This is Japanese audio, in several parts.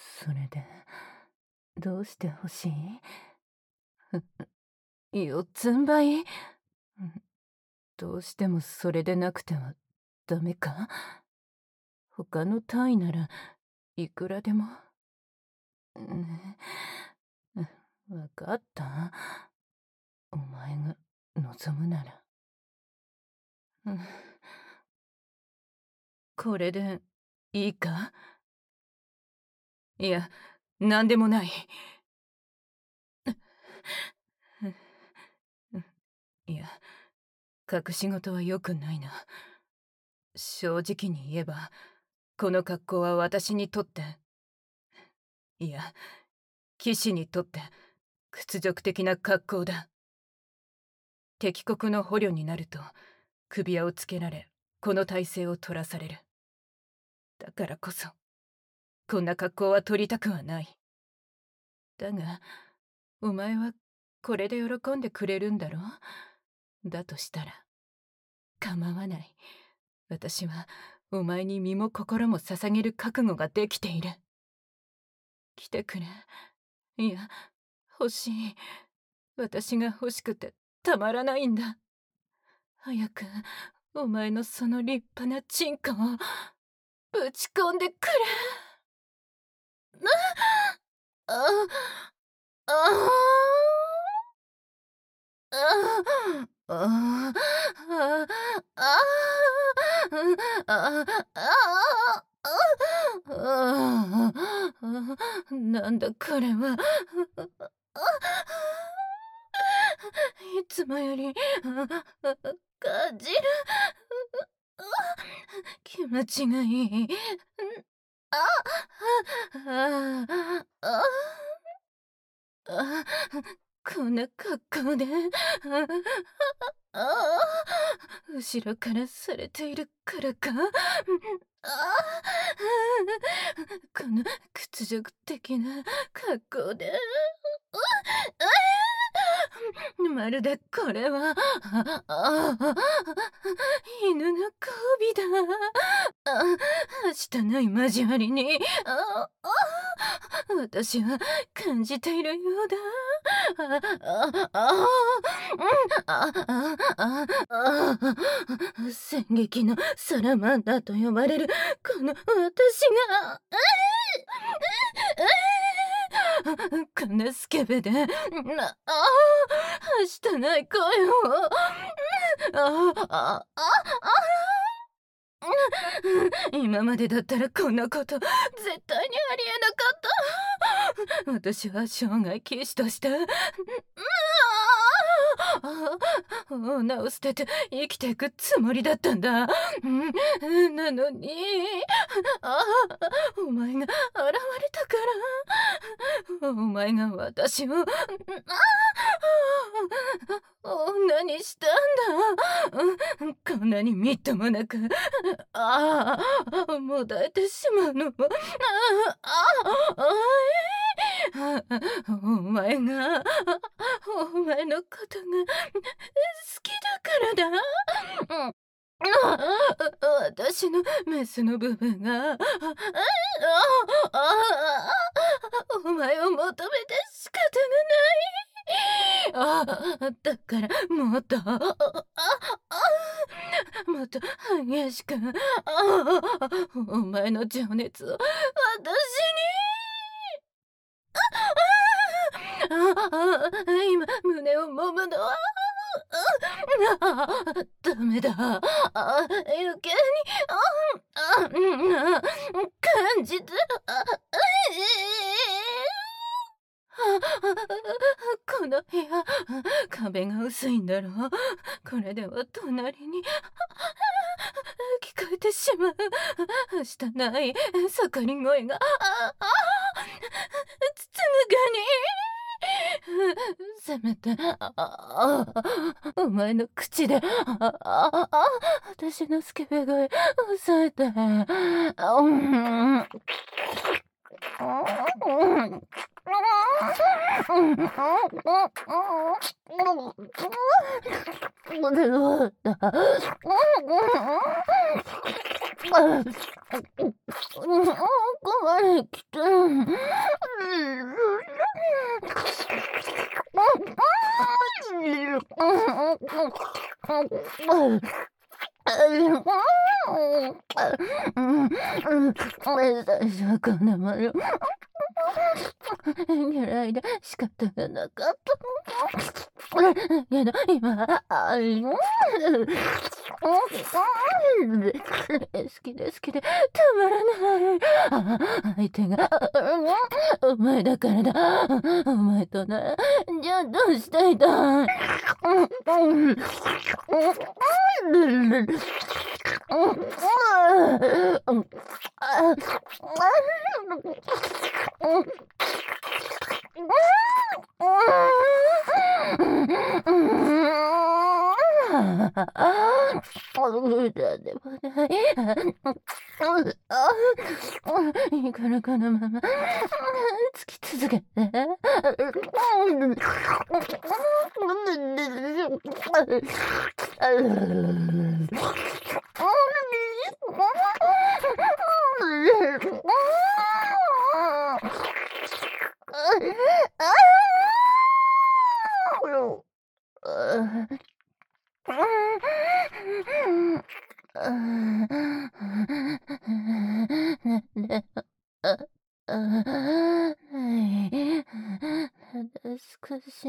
それで、どうして欲しい？四つん這い？どうしてもそれでなくてはダメか？他の単位ならいくらでも。わかった。お前が望むなら。これでいいか？いや、なんでもない。いや、隠し事は良くないな。正直に言えば、この格好は私にとって、いや、騎士にとって屈辱的な格好だ。敵国の捕虜になると首輪をつけられ、この体勢を取らされる。だからこそこんな格好は取りたくはない。だがお前はこれで喜んでくれるんだろう。だとしたら構わない。私はお前に身も心も捧げる覚悟ができている。来てくれ。いや、欲しい。私が欲しくてたまらないんだ。早くお前のその立派なチンコをぶち込んでくれ。あああああなんだこれは。いつもより感じる。気持ちがいい。ああああこんな格好で後ろからされているからか。この屈辱的な格好でまるでこれは犬の交尾だ。はしたない交わりに私は感じているようだ。戦撃のサラマンダーと呼ばれるこの私がこんなスケベではしたない声を今までだったらこんなこと絶対にありえなかった。私は生涯騎士として女を捨てて生きていくつもりだったんだ。なのにお前が現れたからお前が私を女にしたんだ。こんなにみっともなくもだえてしまうの。お前がお前のことが好きだからだ。私のメスの部分がお前を求めて仕方がない。だからもっともっと激しくお前の情熱を私に今胸を揉むのはダメだ。余計に感じてこの部屋壁が薄いんだろう。これでは隣に聞こえてしまう。はしたない盛り声がつつむがにせめてお前の口で私のスケベ声抑えて。 まで来た。最初はこんなもの嫌いで仕方がなかった。けど今、好きで好きでたまらない。相手がお前だからだ。お前となら、じゃあどうしたいだ。なんでもない。いいからこのままつき続けて。少し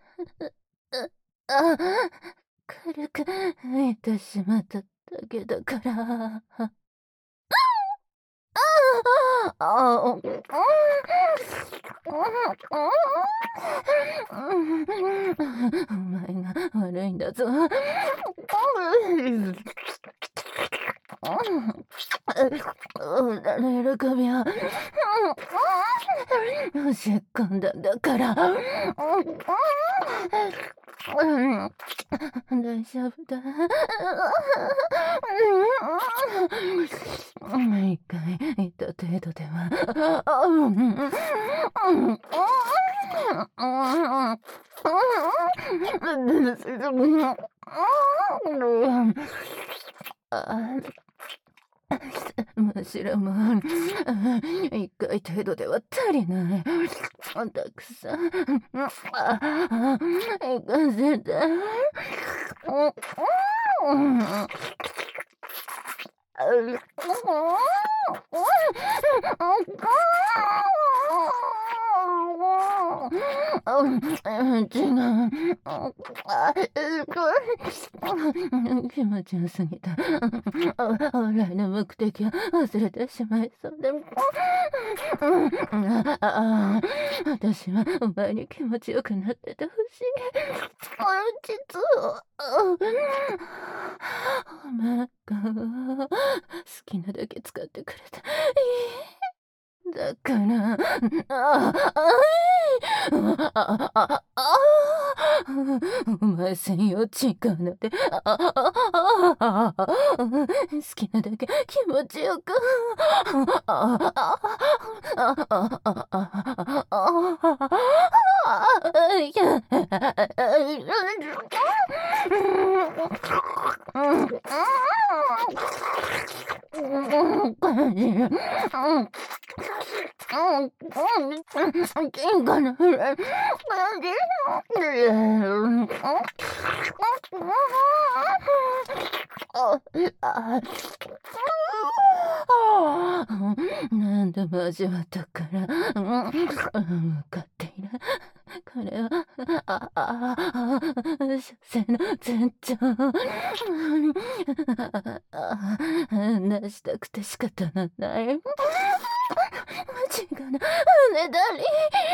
軽く言ってしまっただけだから。お前が悪いんだぞ。裏の喜びを押し込んだんだから。大丈夫だ。一回言った程度では。むしろもう一回程度では足りない。たくさん行かせて。違う。気持ちよすぎた。本来の目的を忘れてしまいそうで。私はお前に気持ちよくなっててほしい。実はお前が好きなだけ使ってくれた。だから、お前専用違うので、好きなだけ気持ちよく。何度も味わったから、分かっている。これは、所詮の前兆。出したくて仕方がない。間違な羽だり。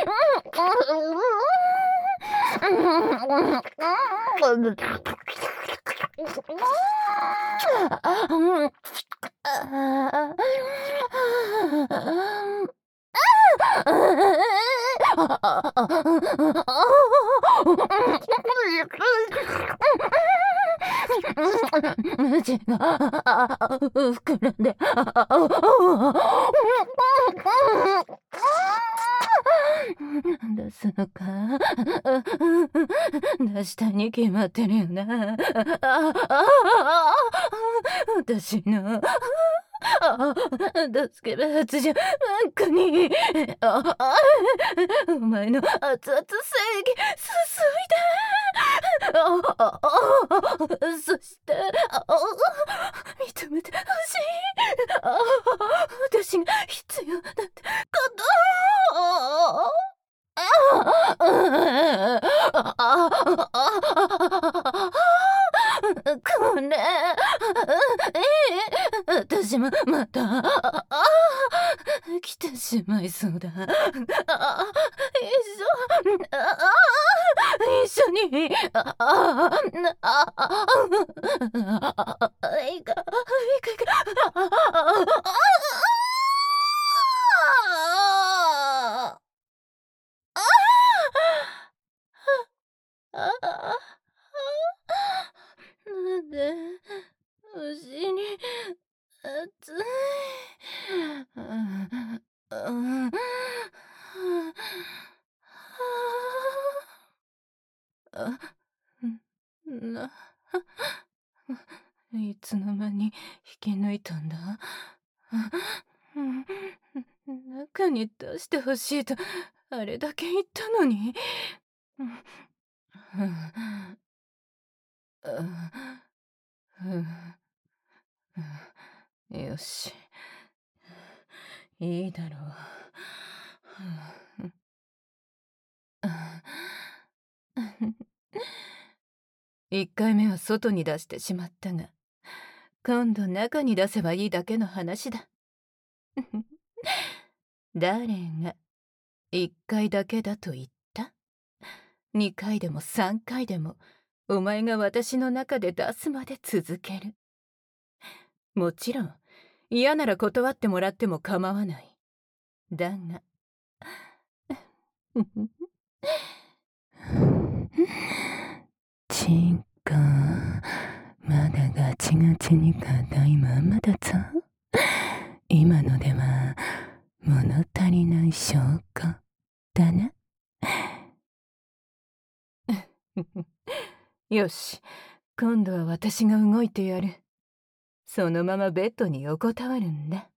口が膨らんで出すのか。出したに決まってるよな。私の助けますじゃ、なんかに。お前の熱々正義、すすいで。そして、認めてほしい。私が必要だってことを。これ、私もまた来てしまいそうだ。一緒に。いか、なんでお尻熱い。いつの間に引き抜いたんだ。中に出してほしいとあれだけ言ったのに。よし、いいだろう。1回目は外に出してしまったが、今度中に出せばいいだけの話だ。誰が1回だけだと言った？ 2 回でも3回でもお前が私の中で出すまで続ける。もちろん嫌なら断ってもらっても構わない。だがチンコ、まだガチガチに硬いままだぞ。今のでは物足りない証拠だな。よし、今度は私が動いてやる。そのままベッドに横たわるんだ。